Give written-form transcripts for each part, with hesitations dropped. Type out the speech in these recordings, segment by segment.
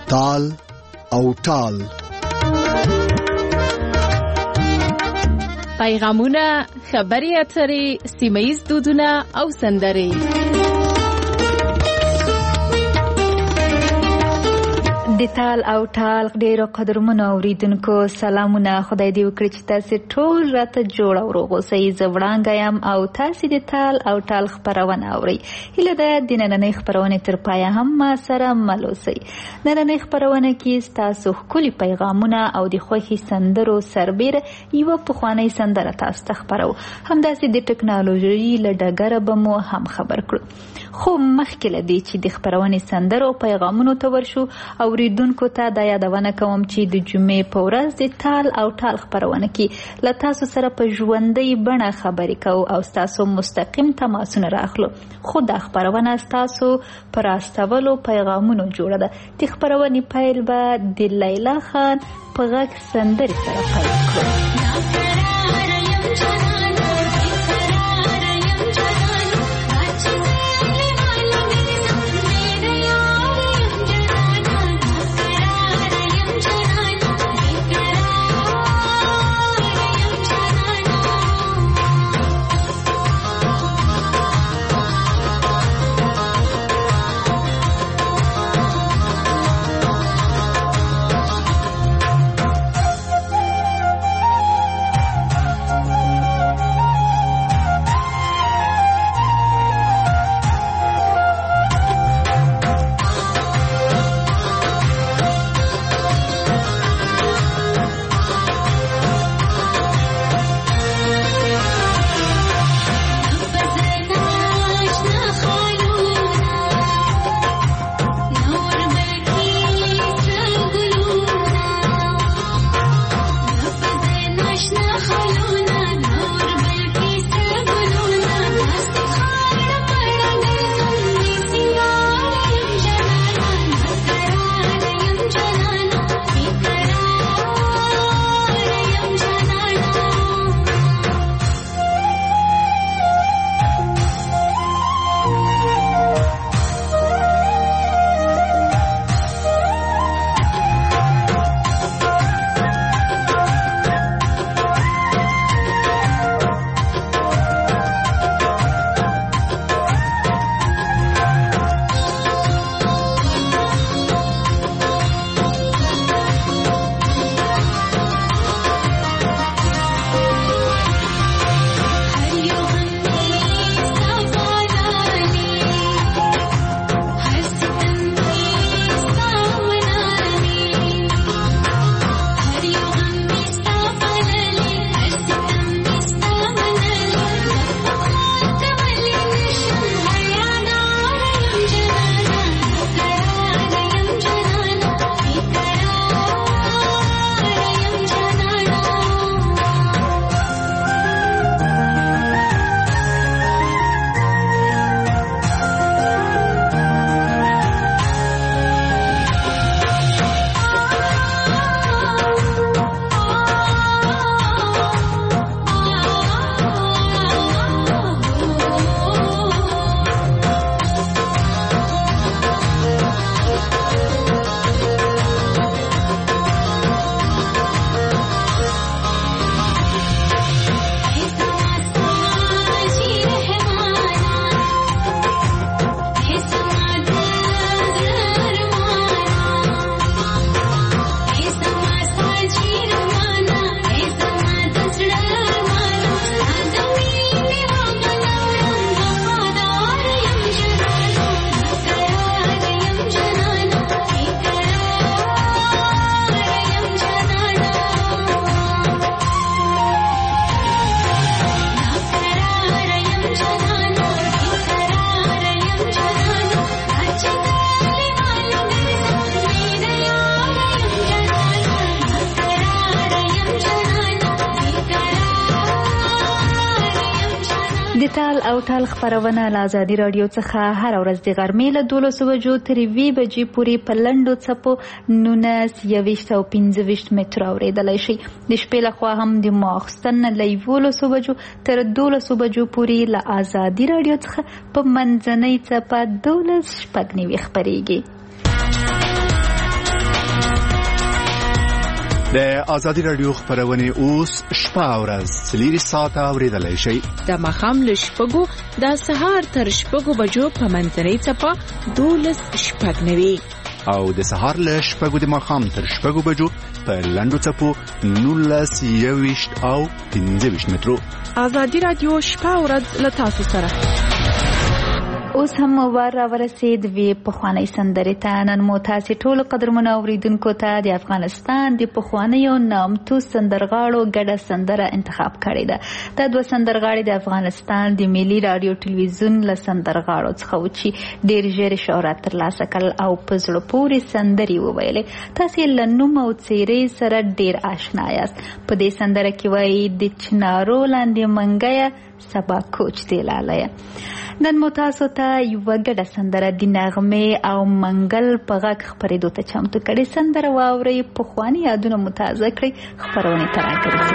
تال او ټال. پیغامونه، خبري اترې، سیمه‌ییز دودونه او سندرې. د تال او ټال ډیرو قدرمنو اوریدونکو سلامونه. خدای دې وکړي چې تاسو ټول راته جوړ او روغ اوسئ. زه وړانګه یم او تاسو د تال او ټال خپرونه اورئ. هیله ده د نننۍ خپرونې تر پایه هم ما سره مل اوسئ. نننۍ خپرونه کې ستاسو ښکلي پیغامونه او د خوښې سندرو سربیره یوه پخوانۍ سندره تاسو ته خپرو. همداسې د ټکنالوژۍ له ډګره به مو هم خبر کړو. خو مخکې له دې چې د خپرونې سندرو او پیغامونو ته ورشو، اوریدونکو ته دا یادونه کوم چې د جمعې په ورځ د تال او ټال خپرونه کې له تاسو سره په ژوندۍ بڼه خبرې کوو او ستاسو مستقیم تماسونه راخلو. خو دا خپرونه ستاسو پر استولو پیغامونو جوړه ده. د خپرونې پیل به د لیلا خان په غږ سندرې سره پیل کړو. د تال او ټال خپرونه له آزادي رادیو څخه هر ورځ د غرمې له 12 بجو تر 2 بجې پورې په لنډو څپو 19 21 او 25 متر اورېدلی شي. د شپې لخوا هم د ماخستن له 11 بجو تر 12 بجو پورې له آزادي رادیو څخه په منځنۍ څپه 12 شپږ نوي خپرېږي. د ازادي رادیو خبرونه اوس شپه او ورځ 3 ساعته اوریدلای شئ. د مخام له شپږو د سهار تر شپږو بجو په منځنۍ څپه 12 شپږ نوي او د سهار له شپږو د مخام تر شپږو بجو په لنډو څپو 19 او 15 مترو. ازادي رادیو شپه او ورځ له تاسو سره. اوس هم ورسید وی پخوانی سندرې ته. نن مو تاسې ټولو قدرمنو اوریدونکو ته د افغانستان د پخوانیو نامتو سندرغاړو ګډه سندره انتخاب کړې ده. دا دوه سندرغاړي د افغانستان د ملي رادیو ټلویزیون له سندرغاړو څخه و چې ډېر ژر شهرت ترلاسه کړ او په زړه پورې سندرې وویلې. تاسې له نوم او څېرې سره ډېر آشنا یاست. په دې سندره کې وایي د چنارو لاندې منګیه سبا کوچ دی لالیه. نن مو تاسو ته یوه ګډه سندره د نغمې او منګل په غږ خپرېدو ته چمتو کړې. سندره واورئ، پخواني یادونه مو تازه کړئ، خپرونې ته راګرځئ.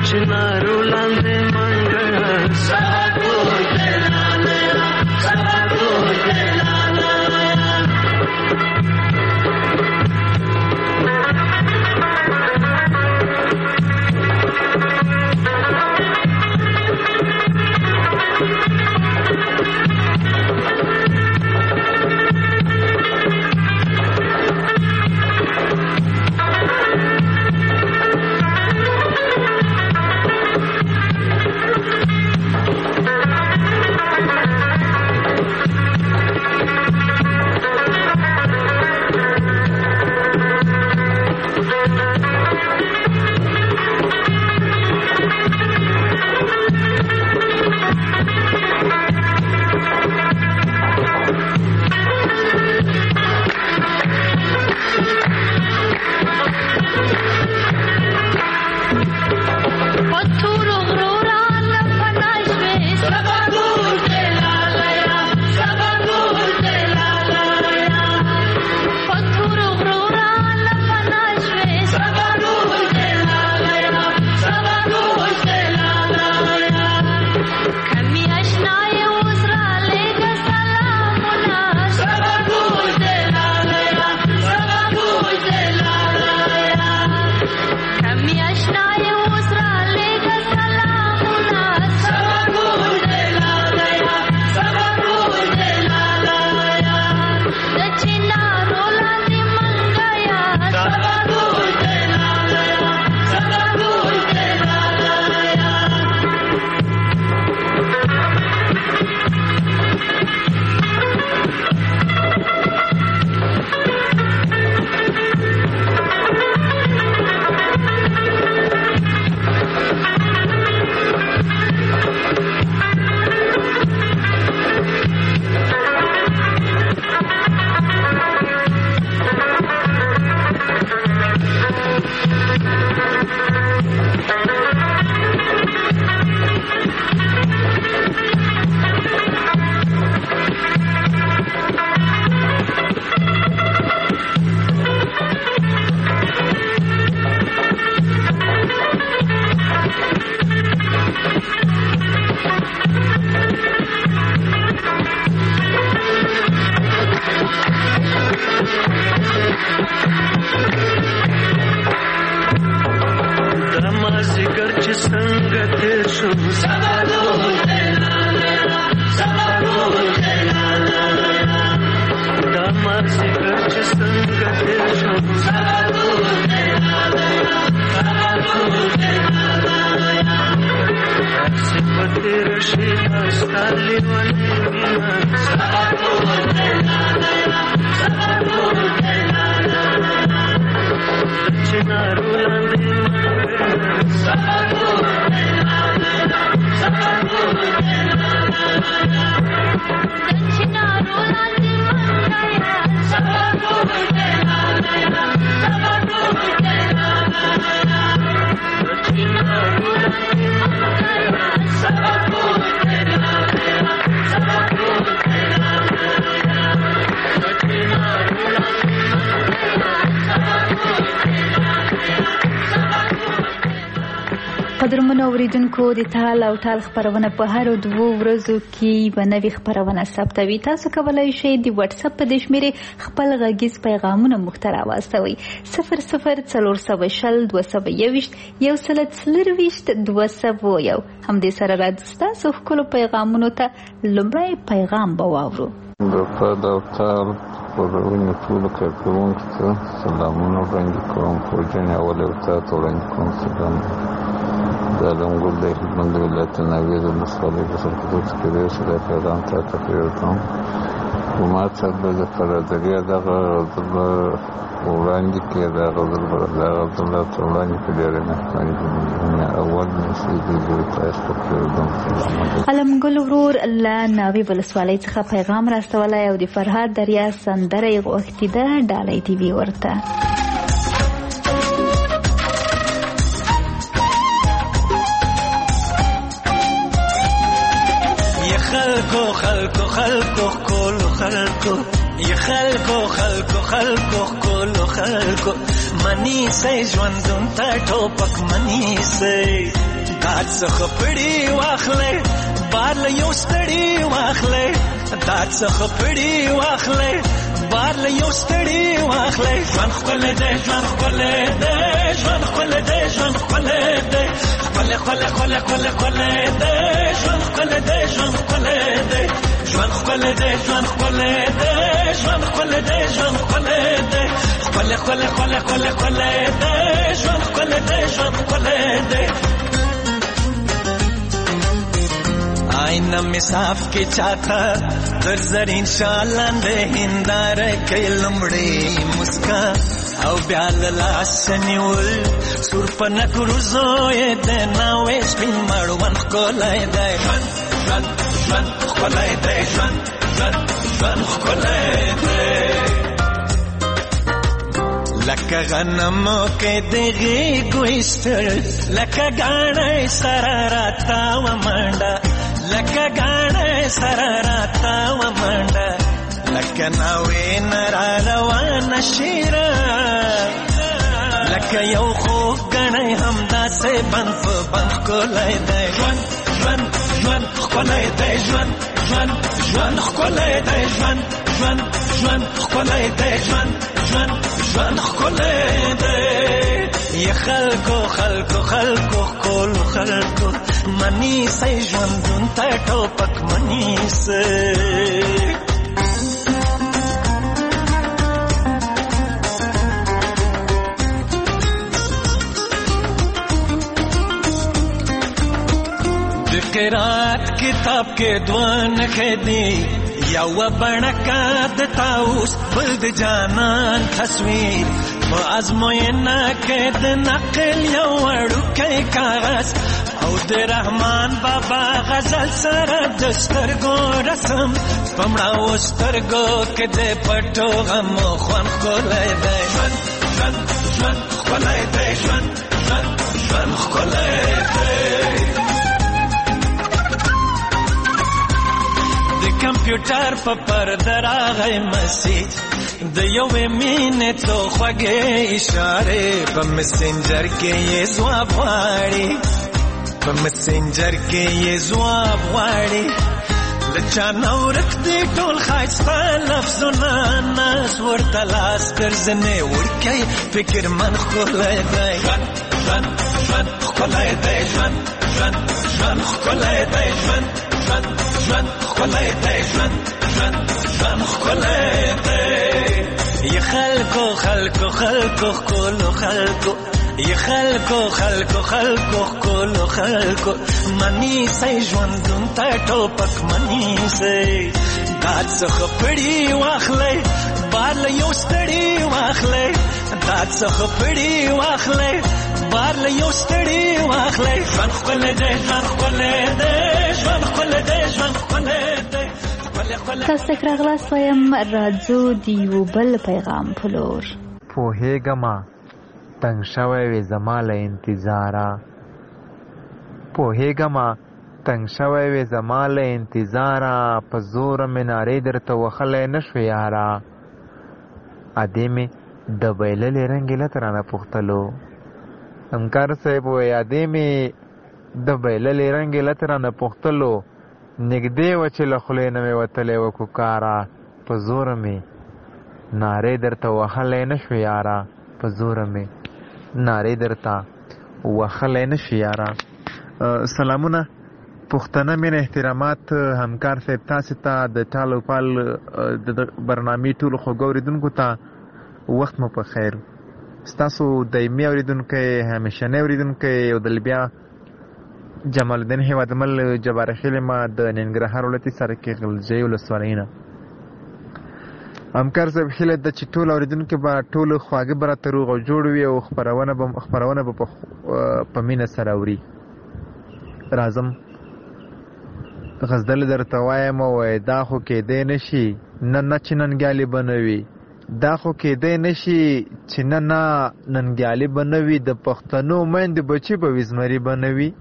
چنارو لاندې منګه سبا قدرمنو اوریدونکو د تال او ټال خبرونه په هر 2 ورځو کې به نوې خبرونه ثبتوي. تاسو کولی شئ د واتس اپ په دې شمیرې خپل غږیز پیغامونه موږ ته راواستوئ 004221 همدې سره راځي ستاسو ښکلو پیغامونو ته لومړی پیغام به واورو. د تال او ټال خبرونه ټولو کارکوونکو ته سلامونه وړاندې کوم. پروژنې اول ورته وړاندې کوم سلام د علمګل د هلمند ولایت ناوې د ولسوالۍ په سرحدو کې دی چې دا پیغام ته تقریر کوم. ما ته به د فرادریا دغه وړاندې کې دا غزل الله ته وړاندې کې ډېرې مهرباني اول نشي د تاسو تقریر کوم. علمګل ورور له ناوې ولسوالۍ څخه پیغام راستولی او د فرهاد دریا سندره یې غوښتې ده. ډالۍ ټي وي ورته خلکو کولو خلکو یا خلکو کولو خلکو منی سي ژوندون ته ټوپک منی سي داد څخه پړی واخلې بار له یو ستړي واخلې داد څخه پړی واخلې بار له یو ستړي واخلې ژوند ښکلی دی ژوند ښکلی دی ژوند ښکلی دی ژوند ښکلی دی ښکلی ښکلی ښکلی ښکلی ښکلی دی ژوند ښکلی دی ژوند ښکلی دی ژوند ښکلی دی ژوند ښکلی دی ژوند ښکلی دی ژوند ښکلی دی ښکلی ښکلی ښکلی ښکلی ښکلی دی ژوند ښکلی دی ژوند ښکلی دی آئینه می صاف کې چاته در زرین شالاندې هنداره کې لمړې مسکا او بیا له لاسه نیول سور په نکرو زوی د ناوې سپین مړوند ښکلی دی ژوند ژوند ژوند ښکلی دی ژوند ژوند ژوند ښکلی دی لکه غنمو کې د غېږو ایستل لکه ګاڼۍ سره راتاوه منډه لکه ګاڼۍ سره راتاوه منډه لکه ناوې نه را روانه شیره لکه یو خوږ ګڼی همداسې بند په بند ښکلی دی ژوند ژوند ژوند ښکلی دی ژوند ژوند ژوند ښکلی دی ژوند ژوند ژوند ښکلی دی ژوند ژوند ژوند ښکلی دی ی خلکو خلکو خلکو ښکلو خلکو منیسئ ژوندون ته ټوپک منیسئ د قرات کتاب کې دوه نښې دي یوه بڼکه د طاووس بل د جانان تصویر په ازموینه کې د نقل یو وړوکی کاغذ او د رحمان بابا غزل سره د سترګو رسم په مړاوو سترګو کې د پټو غمو خوند ښکلی دی ژوند ژوند ژوند ښکلی دی ژوند ژوند ژوند ښکلی دی کمپیوټر په پرده راغی مسیج د یوې مینې څو خوږې اشارې په مسنجر کې یې ځواب غواړي په مسنجر کې یې ځواب غواړي له چا نه ورک دي ټول ښایسته لفظونه ناز ورته لاس ګرځنې وړکی فکر من ښکلی دی ژوند ژوند ژوند ښکلی دی ژوند ژوند ژوند ښکلی دی ژوند ژوند ژوند ښکلی دی ژوند ژوند ژوند ښکلی دی ی خلکو خلکو خلکو ښکلو خلکو ی خلکو خلکو خلکو ښکلو خلکو منیسئ ژوندون ته ټوپک منیسئ داد څخه پړی واخلئ بار له یو ستړي واخلئ داد څخه پړی واخلئ بار له یو ستړي واخلئ ژوند ښکلی دی ژوند ښکلی دی ژوند ښکلی دی ژوند ښکلی دی تاسو ته راغلاست وایم راځو د یو بل پیغام په لور پوهېږمه تنګ شوی وې زما له انتظاره پوهېږمه تنګ شوی وې زما له انتظاره په زوره مې نارې درته وهلی نه شو یاره ادې مې د بایللې رنګې لته رانه پوښتلو همکار صاحب وایي ادې مې د بایللې رنګې لته رانه پوښتلو نږدې وه چې له خولې نه مې وتلی وه کوکاره په زوره مې نارې درته وهلی نه شو یاره په زوره مې نارې درته وهلی نه شو یاره سلامونه پښتنه مینه احترامات همکار صاحب تاسې ته د ټال او پال د برنامې ټولو خوږو اورېدونکو ته وخت مو په خیر ستاسو دایمي اورېدونکی همیشنی اورېدونکی او د بیا جمال الدین هیوادمل جبار خیل ما د ننګرهار ولایتي سرکې غلجۍ ولسوالۍ نه همکار صاحب هیله ده چې ټول اورېدونکي به ټولو خواږه به راته روغ او جوړ وي او خپرونه به په مینه سره اوري راځم غزدل درته وایم وایي دا خو کېدی نه شي نه چې ننګیالي به نه وي دا خو کېدی نه شي چې نه ننګیالي به نه وي د پښتنو میندې بچي به وي زمري به نه وي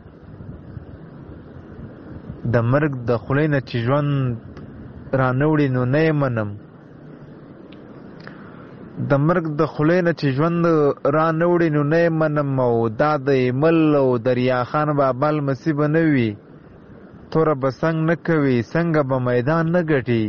د مرګ د خولې نه چې ژوند رانه وړي نو نه یې منم د مرګ د خولې نه چې ژوند را نه وړي نو نه یې منم او دا د ایمل او دریا خان بابا لمسي به نه وي توره به څنګ نه کوي څنګه به میدان نه ګټي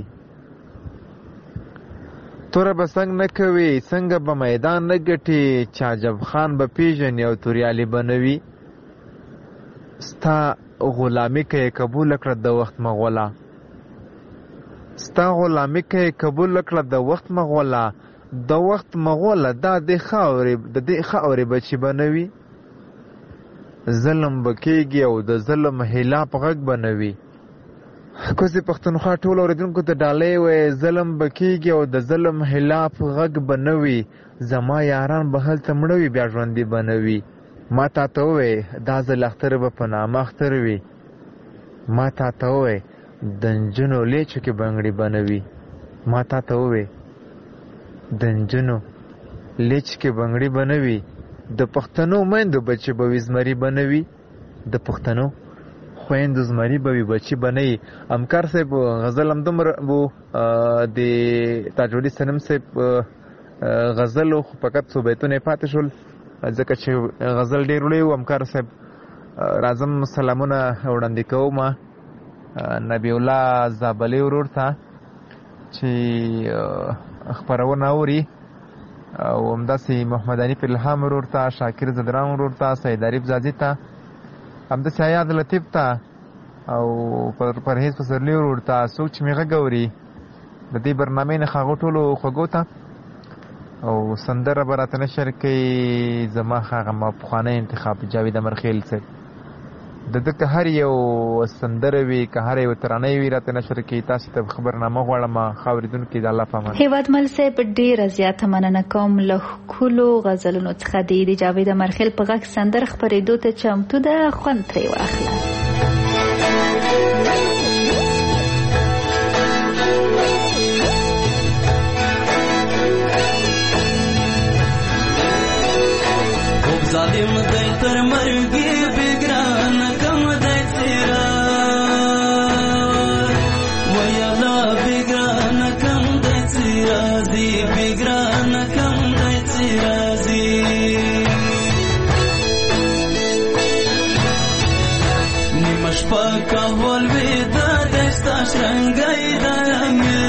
توره به څنګ نه کوي څنګه به میدان نه ګټي چې عجب خان به پیژني او توریالي به نه وي ستا غلامي که یې قبوله کړه د وخت مغوله ستا غلامي که یې قبوله کړه د وخت مغوله د وخت مغوله دا د دې خاورې بچي به نه وي ظلم به کېږي او د ظلم خلاف غږ به نه وي کوزې پښتونخوا ټول اورېدونکو ته ډالۍ وایي ظلم به کېږي او د ظلم خلاف غږ به نه وي زما یاران به هلته مړه وي بیا ژوندي به نه وي ما تا ته ووایې دا ځل اختر به په نامه اختر وي ما تا ته ووایې د نجونو لیچو کې بنګړي به نه وي ما تا ته ووایې د نجونو لیچ کې بنګړي به نه وي د پښتنو میندو بچي به وي زمري به نه وي د پښتنو خویندو زمري به وي بچي به نه وي همکار صاحب غزل همدومره و د تاجوالي صنم صاحب غزل خو فقط څو بیتونه یې پاتې شول ځکه چې غزل ډېر لوی و همکار صاحب راځم سلامونه وړاندې کوم نبی الله زابلي ورور ته چې خپرونه اوري او همداسې محمد حنیف الهام ورور ته شاکر زدران ورور ته سید عریف زازي ته همداسې حیات لطیف ته او پرهیز پسرلي ورور ته څوک چې مې غږ اوري د دې برنامې نه هغو ټولو خوږو ته او سندره به راته نشر کوي زما هغه ما پخوانی انتخاب جاوید امرخیل صاحب د ده که هر یو سندره وي که هر یو ترانه وي راته نشر کوي تاسو ته خبرنامه غواړم ښه اورېدونکي د الله په امان هیوادمل صاحب ډېره زیاته مننه کوم له ښکلو غزلونو څخه د جاوید امرخیل په غږ سندره خپرېدو ته چمتو ده خوند ترې واخله ظالم دی تر مرګي بګران کم دی تیرا ویلا بګران کم دی تیرا دی بګران کم دی تیرا دی نیمه شپه کول ودا دستا شرنګای دمه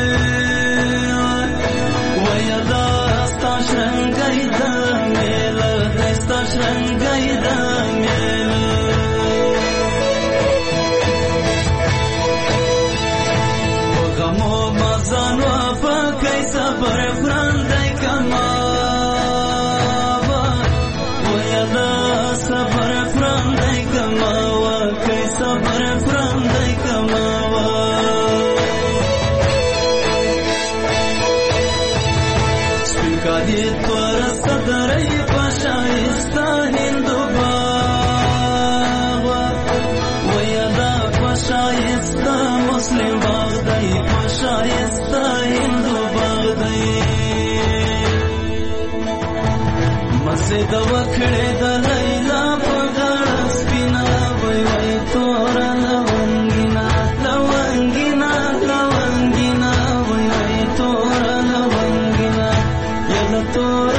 ویلا ستا شرنګای دمه شرنګای د میل په غمو مزانو په کای صبر فرندای کما ویا دا صبر فرندای کما وا کای صبر فرندای کما سپکادی تور صدرای شایسته هندوباغ ویا دا شایسته مسلم باغ دی شایسته هندوباغ دی مسجد وکړه د لیلا په غاړه سپینا وای وای تور لونګینا لونګینا لونګینا وای وای تور لونګینا یلا تور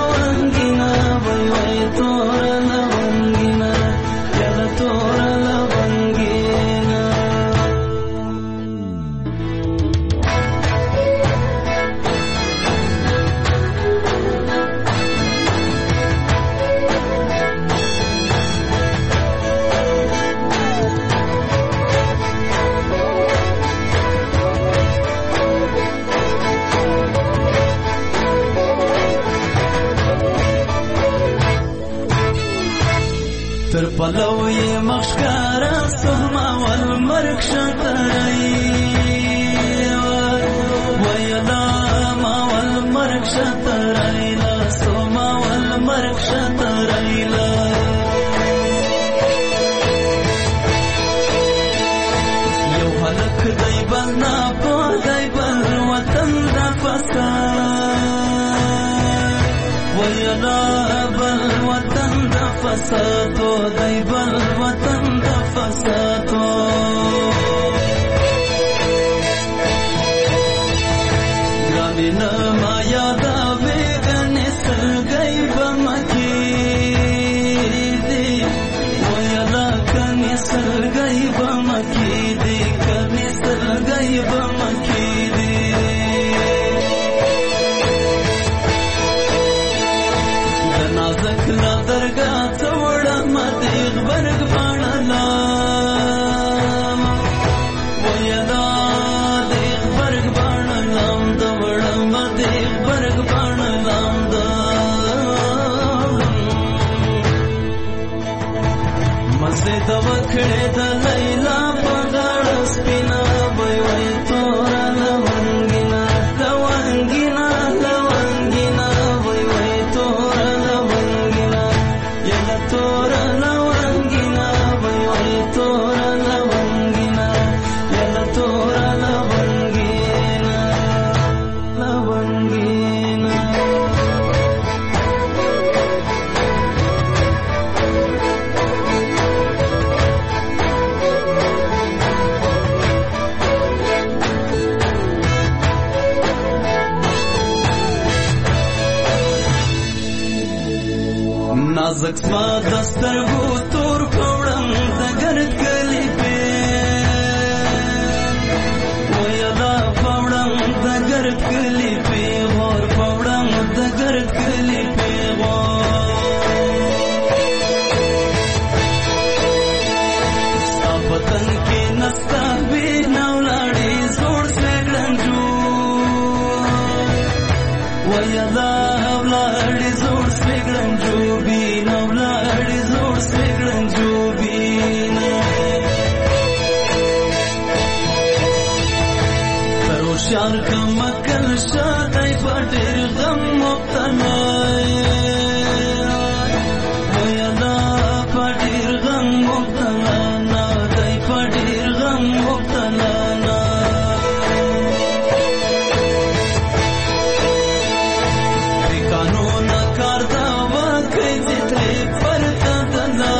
تر پلوی مخشکارا سهما والمرک شترئی ویلا ما والمرک شترئی لا سهما والمرک شترئی لا یو حلق دی بلنا پو دی بل وطن دا فساد ویلا بل وطن دا فسادو دی بل وطن دا فسادو گرامی نما یادا برګ بڼ لاند مزه د وکړې د لیلا په غاړه سپینا وای وای تور لونګینا لونګینا لونګینا وای وای تور لونګینا یلا تور لونګینا وای وای تور لونګینا یلا تور لونګینا لونګینا نازک سما دسترګو تور پوړم د ګرد کلی په ویلا پوړم د ګرد کلی په ور پوړم د ګرد کلی په ستاپتن کې نستا به نولاړي زوړ سګړنجو ویلا ولاړي زوړ سګړنجو شار کم کل شای پټر غم مبتلا ویلا پټر غم مبتلا نا دای پټر غم مبتلا نا دی قانون کار دا وکړي چې پرتا دنا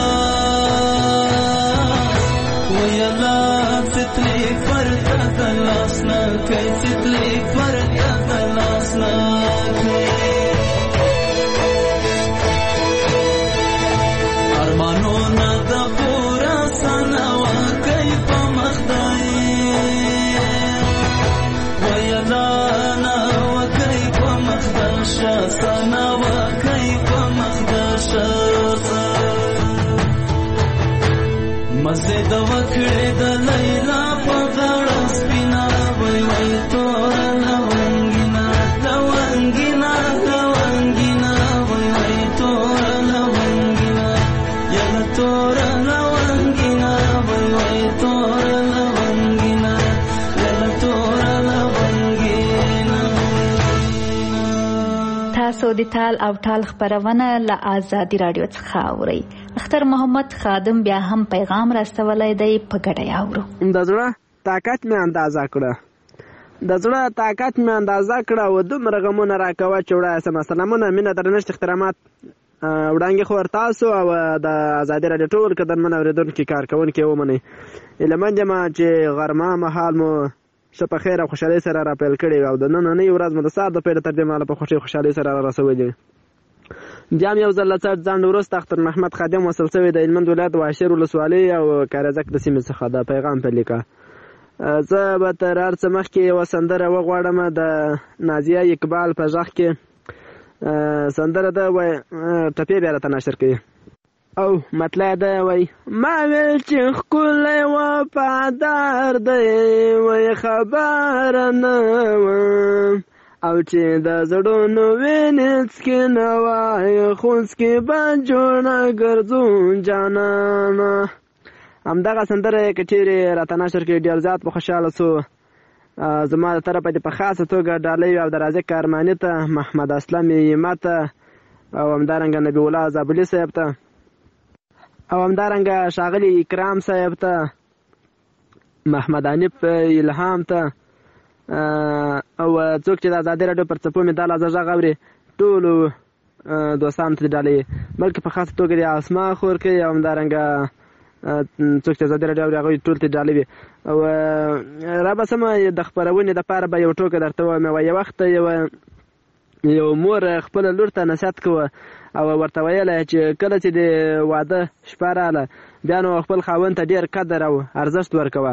ویلا ستلی پرتا دلاسنا کیسه تلی فرق یا تلاسنا ارمانو نا دا پورا سانا و کیف مخدای ویلا نا و کیف مخداشا سانا و کیف مخداشا مزه دا وکړې د لیلا په غاړه سپینا وای وای تور لونګینا لونګینا لونګینا وای وای تور لونګینا یلا تور لونګینا وای وای تور لونګینا یلا تور لونګینا. تاسو د تال او ټال خبرونه له آزادي رادیو څخه اورئ. اختر محمد خادم بیا هم پیغام راستولی دی په ګډه یې اورو. د زړه طاقت مې اندازه کړه و دومره غمونه راکوه چې وړایه سمه. سلامونه، مینه، درنښت، احترامات وړاندې خو تاسو او د ازادي راډیو ټول قدرمن اورېدونکي کارکوونکي ومنئ. هیله مند یم چې غرمه مهال مو ښه په خیر او خوشحالۍ سره راپیل کړې او د نننۍ ورځ مو د سهار د پیل تر دې مهاله په خوښۍ خوشحالۍ سره رارسولې. بیا هم یو ځل له څټ ځنډ وروسته اختر محمد خادم وصل شوی د هلمند ولایت واشیر ولسوالۍ او کارزک د سیمې څخه د پیغام په لیکه. زه به تر هر څه مخکې یوه سندره وغواړم د نازیه اقبال په غږ کې. سندره ده وایي ټپې بیا راته نشر کوي او مطلع ده وایي ما ویل چې ښکلی وفادار دی وایي خبره نه وم او چې د زړونو وینې څکې نه وایي خونځکې به جوړه ګرځون جانانه. همدغه سندره که چیرې راته نشر کړي ډېر زیات به خوشحاله شو. زما د طرفه دې په خاصه توګه ډالۍ او د رازق ارماني ته، محمد اسلم یمه ته او همدارنګه نبی الله زابلي صاحب ته او همدارنګه ښاغلي اکرام صاحب ته، محمد حنیف الهام ته او څوک چې د ازادي راډیو پر څپو مې دا لازه غږ اوري ټولو دوستانو ته ډالۍ، بلکې په خاصه توګه د اسما خورکۍ او همدارنګه څوک چې ازادي راډیو اوري هغوی ټول ته ډالۍ وي. او رابسمه د خپرونې دپاره به یو ټوکه درته ووایم. یو وخت یو مور خپله لور ته نصیحت کوه او ورته ویله چې کله چې د واده شپه راغله بیا نو خپل خاوند ته ډېر قدر او ارزښت ورکوه.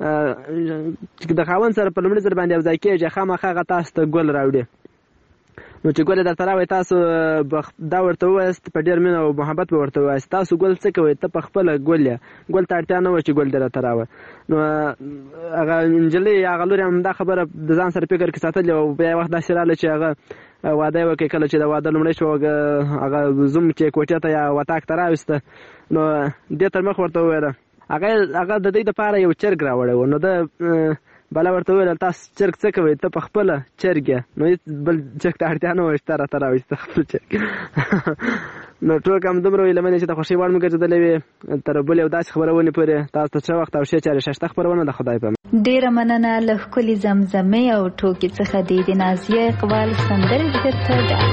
چې د خاوند سره په لومړي ځل باندې یو ځای کېږي خامخا هغه تاسو ته ګل راوړي. نو چې ګل درته راوړي تاسو دا ورته ووایاست په ډېر مینه او محبت به ورته ووایاست تاسو ګل څه کوئ ته په خپله ګل یې ګل ته اړتیا نه وه چې ګل دې راته راوړه نو هغه نجلۍ هغه لور هم دا خبره د ځان سره فکر کې ساتلې او بیا یو وخت داسې راغله چې هغه واده یې وکړې کله چې د واده لومړی شو هغه زوم چې کوټې ته یا وطاق ته راوسته نو دې تر مخ ورته وویله هغه د دې دپاره یو چرګ راوړی و نو ده بله ورته وویل تاسو چرګ څه کوئ ته په خپله چرګ یې نو هېڅ بل چرګ ته اړتیا نه وه چې ته راته راوایسته خپل چرګ نو ټوک هم دومره ویله منې چې د خوښۍ وړ مو ګرځېدلې وې تر بل یو داسې خبرونې پورې تاسو ته ښه وخت او ښې چارې ښایسته خپرونه د خدای په امان. ډېره مننه له ښکلې زمزمې او ټوکې څخه دې د نازیه اقبال سندرې درته ډالۍ.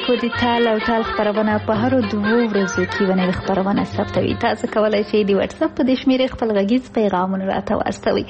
اوریدونکو د تال او ټال خپرونه په هرو 2 ورځو کې ونوي خپرونه ثبتوي. تاسو کولی شئ د واتس اپ په دې شمیرې خپل غږیز پیغامونه راته واستوئ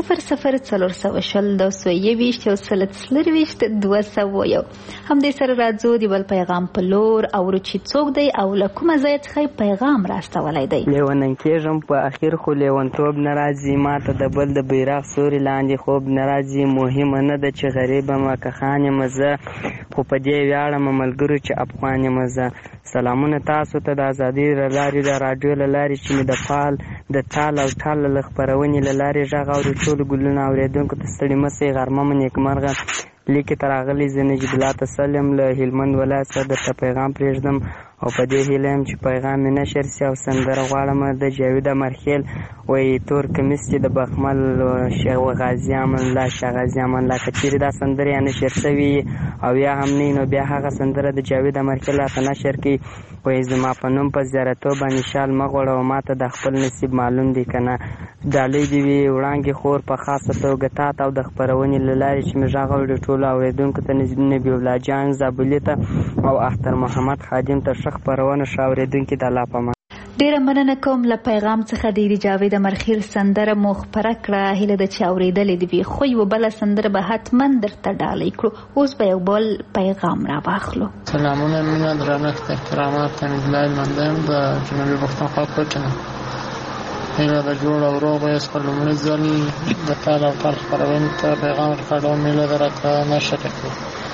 00402021 همدې سره راځو د بل پیغام په لور اورو چې څوک دی او له کومه ځایه څخه پیغام راستولی دی. لیونن کېږم په اخر خو لیونتوب نه راځي، ماته د بل د بیرغ سوري لاندې خوب نه راځي. مهمه نه ده چې غریب یم که خان یم زه، خو په دې ویاړم ملګرو چې افغان یم زه. سلامونه تاسو ته د ازادۍ له لارې د راډیو له لارې چې مې د تال او ټال له خپرونې له لارې غږ اوري. ټولو ګلونه اورېدونکو ته ستړي مه شئ، غرمه مو نیکمرغه. لیکې ته راغلی زه نجیب الله تسل یم له هلمند ولایت څخه درته پیغام پرېږدم او په دې هیله یم چې پیغام مې نشر شي. او سندره غواړم د جاوید امرخیل وایي تور کمیس چې د بخمل غازي امان الله شاه غازي امان الله که چیرې دا سندره یا نشر شوي او یا هم نه نو بیا هغه سندره د جاوید امرخیل راته نشر کړي. وایي زما په نوم په زیارتو باندې شال مه غوړوه، ماته د خپل نصیب معلوم دی که نه. ډالۍ دې وي وړانګې خور په خاصه توګه تا ته او د خپرونې له لارې چې مې غږ اوري ټولو اورېدونکو ته، نبي الله جان زابلي ته او اختر محمد خادم ته ښه خپرونه ښه اورېدونکي د الله په امان. ډیره مننه کوم له پیغام څخه. د جاوید امرخیل سندره مو خپره کړه، هیله ده چې اورېدلې دې وي، خو یوه بله سندره به حتما درته ډالۍ کړو. اوس به یو بل پیغام را واخلو. سلامونه، مینه، درنښت، احترامات. حمیدالله لمانځه یم د جنوبي پښتونخوا کوټه. هیله ده جوړ او روغ به یاست. په لومړي ځل د تال او ټال خپرونې ته پیغام ورکړم، هیله ده راته نشر کړي.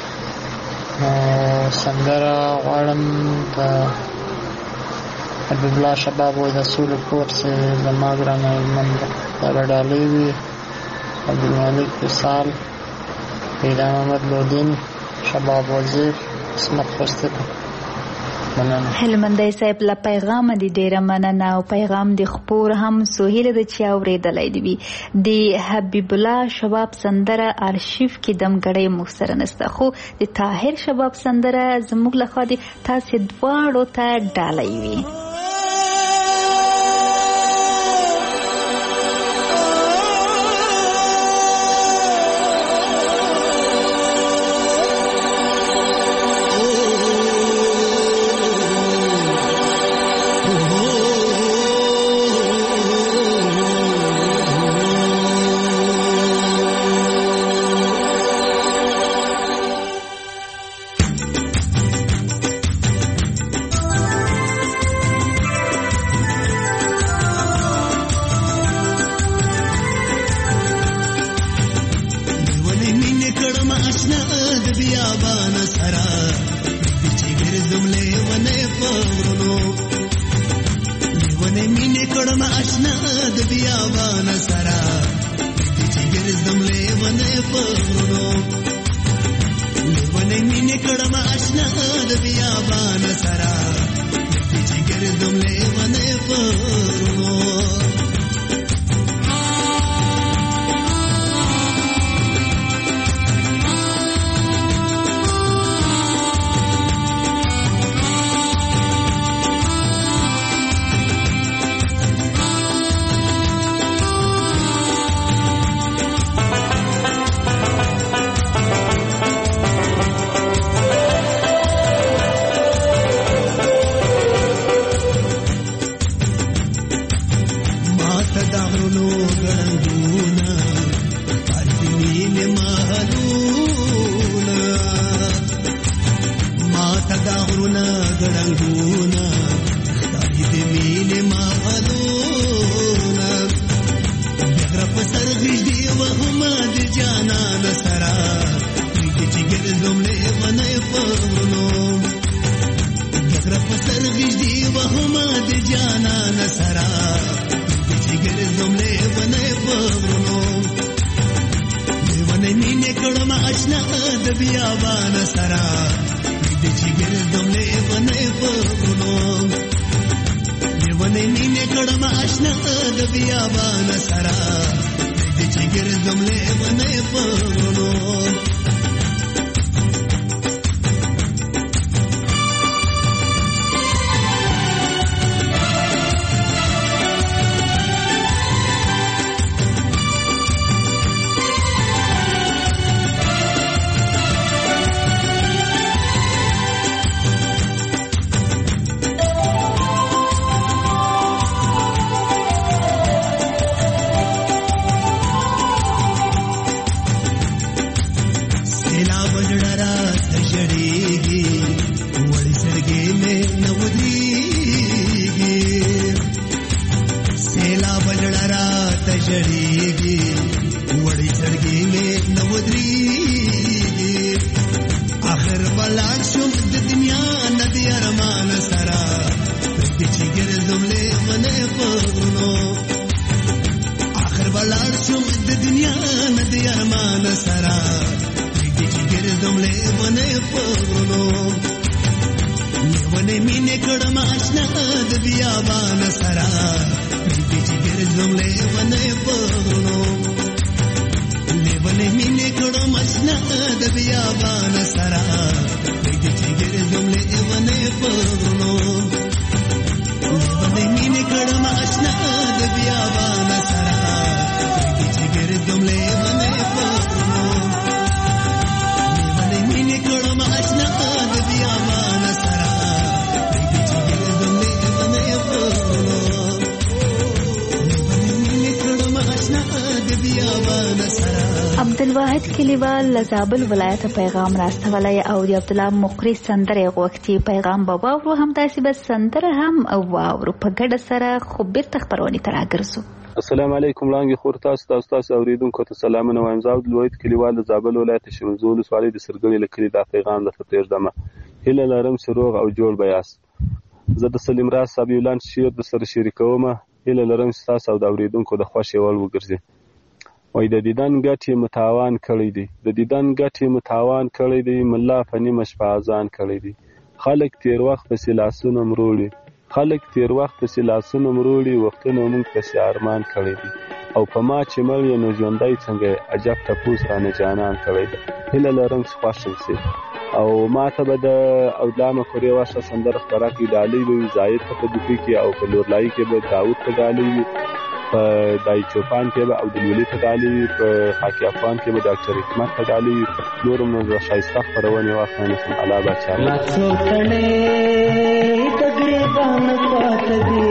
سندره غواړم د حبیب الله شباب وایي د سولې کور چې زما ګرانه هلمند ده. دا به ډالۍ وي. عبدالمالک وصال، پیدا محمد لودین، شباب وزیر، اسمت خوستی. هلمندی صاحب له پیغام دی ډیره مننه او پیغام دی خپور هم سهیله د چې اورېدلی دی وي. د حبیب الله شباب سندره ارشیف کې دمګړی موږ سره نسته، خو د طاهر شباب سندره زموږ لخوا دی تاسې دواړو ته ډالۍ وي. جړېږي وړې سړګې مې نه ودرېږي آخر بلاړ شم د دنیا نه د ارمان سره پرېږدي چې ګرځم لیونی په غرونو آخر بلاړ شم د دنیا نه د ارمان سره پرېږدي چې ګرځم لیونی په غرونو لیونی مینې کړم اشنا د بیابان سره پرېږدي چې ګرځم لیونی په غرونو لیونی مینې کړم اشنا د بیابان سره پرېږدي چې ګرځم لیونی په غرونو لیونی مینې کړم اشنا د بیابان سره پرېږدي چې ګرځم لیونی په غرونو لیونی مینې کړم اشنا د بیابان سره پرېږدي چې ګرځم لیونی په غرونو لیونی مینې کړم اشنا د بیابان سره. عبدالواحد کلیوال له زابل ولایته پیغام راستولی او د عبدالله مقری سندرې غوښتي پیغام به واورو همداسې به سندره هم واورو په ګډه سره خو بیرته خپرونې ته راګرځو. السلام علیکم لاندې خور تاسو اوریدونکو ته سلامونه وایم. زه عبدالواحد کلیوال د زابل ولایت شمولزو ولسوالۍ د سرګړي له کلي دا پیغام درته پرېږدم. هیله لرم چې روغ او جوړ به یاست. زه د سلیم راز صاحب یو لاند شعر درسره شریکوم. هیله لرم چې تاسو او د اوریدونکو د خوښې وړ وګرځي. وای د دیدن ګټې متاوان کړی دی، د دیدن ګټې متاوان کړی دی، ملا په نیمه شپه اذان کړی دی. خلک تیر وخت پسې لاسونه مروړي، خلک تیر وخت پسې لاسونه مروړي، وختونه موږ پسې ارمان کړی دی. او په ما چې مړ یې نو ژوندی څنګه عجب ټپوس رانه جانان کړی دی. هیله لرم چې خوښ شي. او ما ته به د عبدالله مقری واشه سندره خپره کړي. ډالۍ به وي زاید ته په دوپي کې او په لورلایي کې به داود ته ډالۍ وي، په دای چوپان کې به عبدالولي ته ډالۍ وي، په خاکي افغان کې به ډاکټر حکمت ته ډالۍ وي. نور هم د ښایسته خپرونې واخلم الله باچا. لا څو تڼې د ګریبان پاته دي،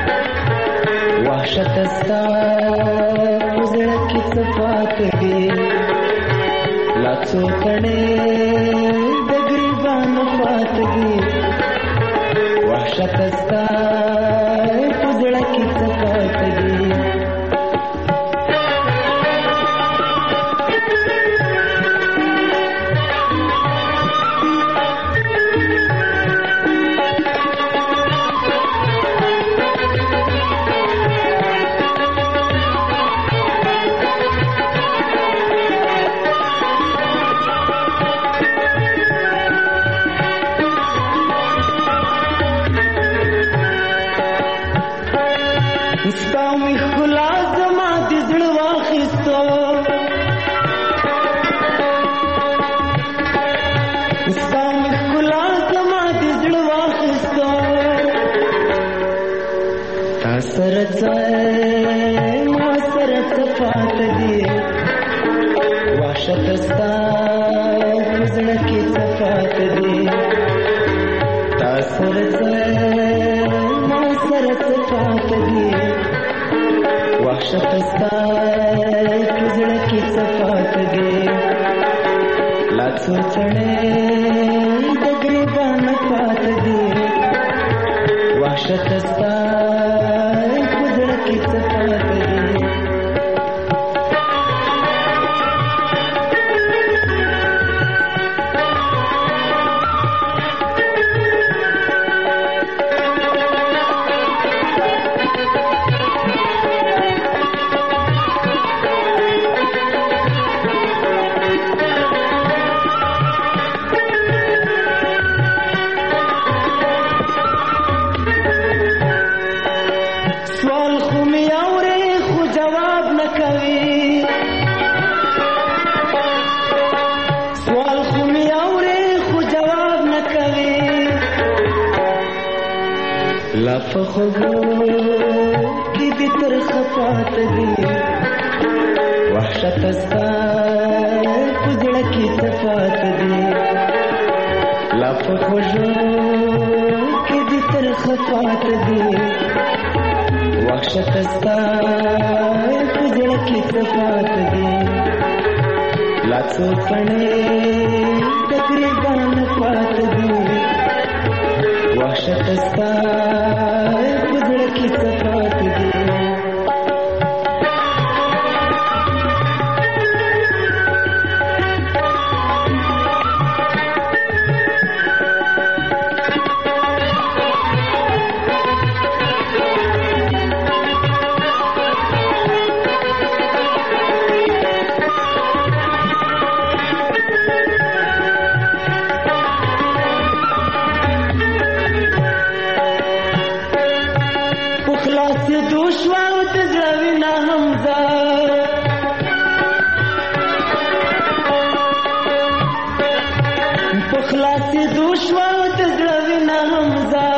وحشت ستا په زړه کې څه پاته دي. لا څو تڼې د ګریبان پاته دي، وحشت ستا په زړه کې څه پاته دي. حمزه په خلاصې دوشوا د زړه وینا حمزه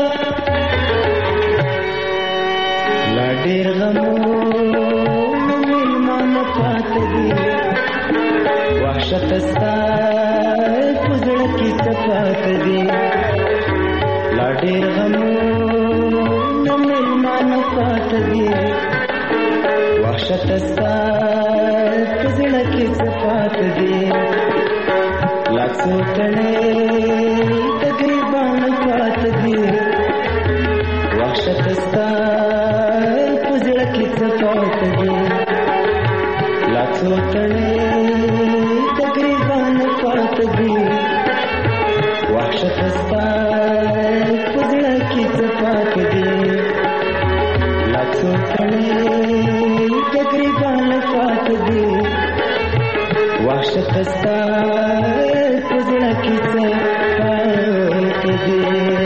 لا ډېر غمونه مېلمانه پاته دي وحشت ستا په زړه کې څه پاته دي لا ډېر غمونه مېلمانه پاته دي وحشت ستا په زړه کې څه پاته دي لا څو تڼۍ د ګریبان پاته دي وحشت ستا په زړه کې څه پاته دي لا څو تڼۍ د ګریبان پاته دي وحشت ستا په زړه کې څه پاته دي لا څو تڼۍ د ګریبان پاته دي وحشت ستا په زړه کې څه پاته دي.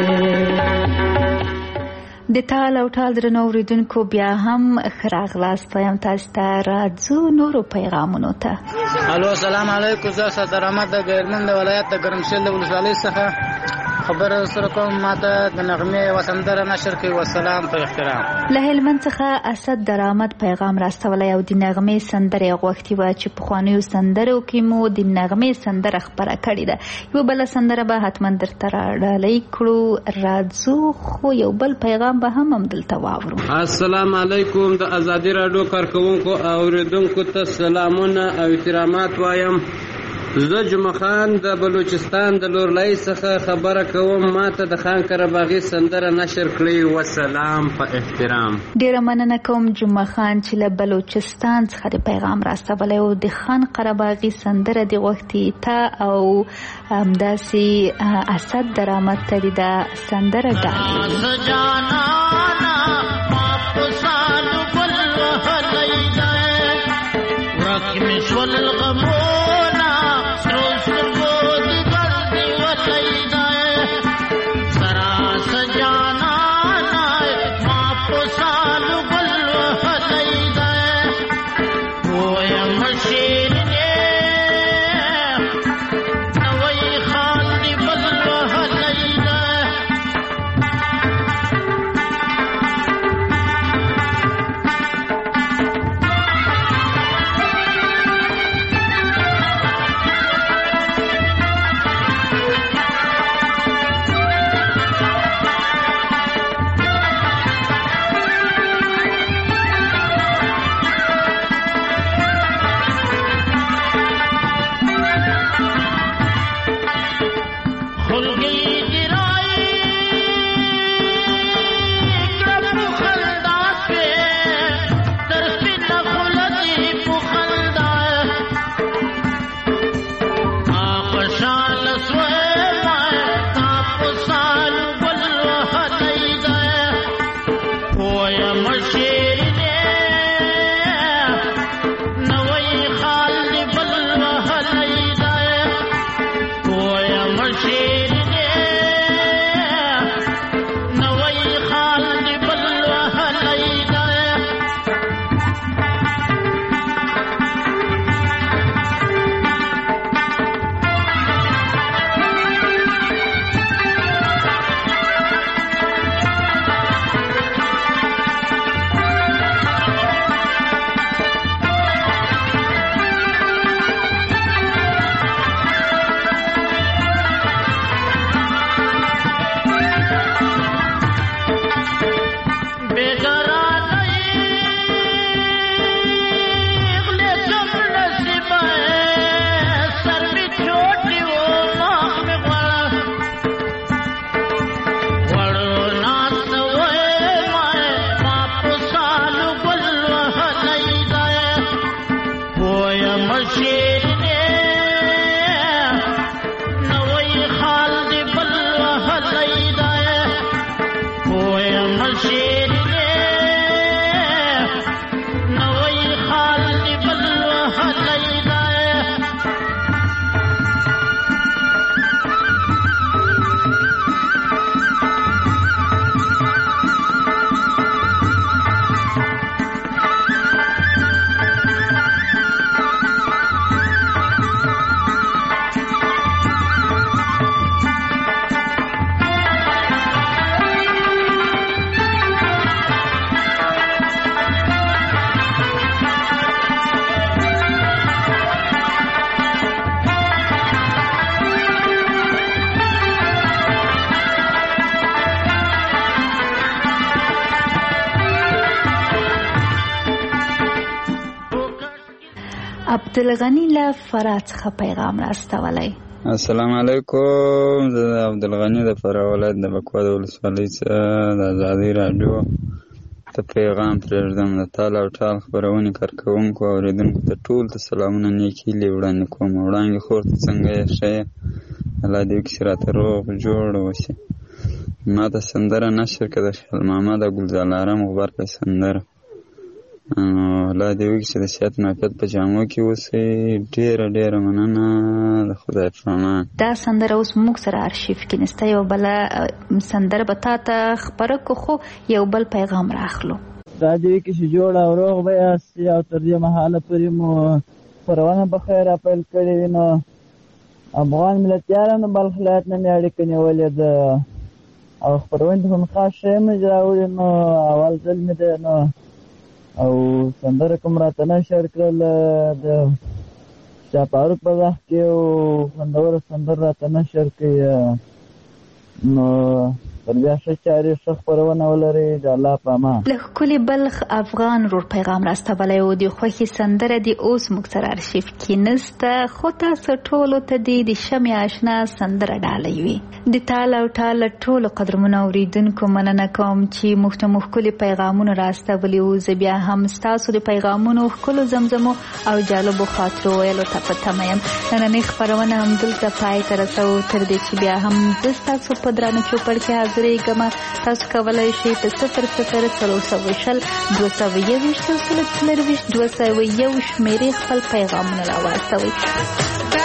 د تال او ټال درنو اوریدونکو بیا هم ښه راغلاست وایم تاسو ته راځو نورو پیغامونو ته. الو السلام علیکم زه صدر احمد د ګرمن د ولایت د ګرمشل د ولسوالۍ څخه خبر سره کوم ماته د نغمې وسندره نشر کوي والسلام په احترام. له هلمند څخه اسد درآمد پیغام راستولی او د نغمې سندرې غوښتي وه چې پخوانیو سندرو کې مو د نغمې سندره خپره کړې ده. یو بله سندره به حتما درته راډالۍ کړو. راځو خو یو بل پیغام به هم همدلته واورو. السلام علیکم د ازادي راډیو کارکوونکو او اوریدونکو ته سلامونه او احترامات وایم. زه جمعه خان د بلوچستان د لورلۍ څخه خبره کوم. ماته د خان قرباغي سندره نشر کړئ والسلام په احترام. ډیره مننه کوم جمعه خان چې له بلوچستان څخه د پیغام راستولی او د خان قرباغي سندره د غوښتي ته او همداسې اسد درآمد ته د سندره ډالۍ. عبدالغني له فراه څخه پیغام راستولی. السلام علیکم. زه د عبدالغني د فراه ولایت د بکوا د ولسوالۍ څخه د ازادۍ راډیو ته پیغام پرېږدم. د تال او ټال خپرونې کارکوونکو او اورېدونکو ته ټول ته سلامونه نیکې هیلې وړاندې کوم. وړانګې خور ته څنګه یې؟ ښه یې؟ الله دې وکړي چې راته روغ جوړ اوسې. ما ته سندره نشر کړه د خیال محمد او ګلزارلارم غبرګه سندره. الله دې وکړي چې د صحت معافیت په جامو کې اوسئ. ډېره ډېره مننه. د خدای په امان. دا سندره اوس موږ سره ارشیف کې نسته. یو بله سندره به تا ته خپره کړو، خو یو بل پیغام راخلو. دا دې وکړي چې جوړ او روغ به یاستئ او تر دې مهاله پورې مو خپرونه په خیر راپیل کړې وي. نو افغان ملتیانو بلخ ولایت نه مې اړیکه نیولې ده او خپرونې ته هم خاص شی مې راوړي. نو اول ځل مې دی نو او سندره کوم راته نشر کړل د شاه فاروق په وخت کې او خوندوره سندره راته نشر کړي. نو تر بیا ښه چارې ښه خپرونه ولرئ. د الله په امان. له ښکلي بلخ افغان ورور پیغام راستولی و. د خوښې سندره دې اوس موږ سره ارشیف کې نسته، خو تاسو ټولو ته دې د شمې آشنا سندره ډالۍ وي. د تال او ټال ټولو قدرمنو اورېدونکو مننه کوم چې موږ ته مو ښکلي پیغامونه راستولي وو. زه بیا هم ستاسو د پیغامونو ښکلو زمزمو او جالبو خاطرو ویلو ته په تمه یم. نننۍ خپرونه همدلته پای ته رسوو. تر دې چې بیا هم زه ستاسو په درانه چوپړ کې حاضرېږم. تاسو کولی شئ په 00 221 شمېرې خپل پیغامونه راواستوئ.